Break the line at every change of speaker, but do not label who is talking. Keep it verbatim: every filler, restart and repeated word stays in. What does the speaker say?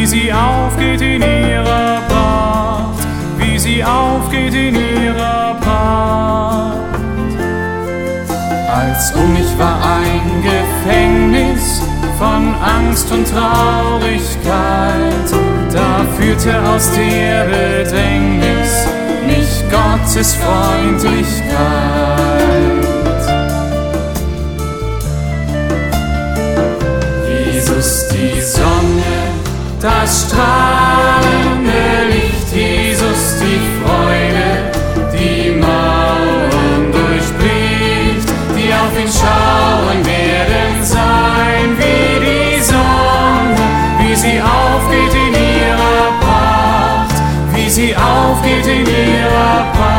sie aufgeht in ihrer Pracht, wie sie aufgeht in ihrer Pracht. Als um mich war ein Gefängnis von Angst und Traurigkeit, da führte aus der Bedrängnis mich Gottes Freundlichkeit. Jesus, die Sonne, das strahlende Licht, Jesus, die Freude, die Mauern durchbricht, die auf ihn schauen werden sein wie die Sonne, wie sie aufgeht in ihrer Pracht, wie sie aufgeht in ihrer Pracht.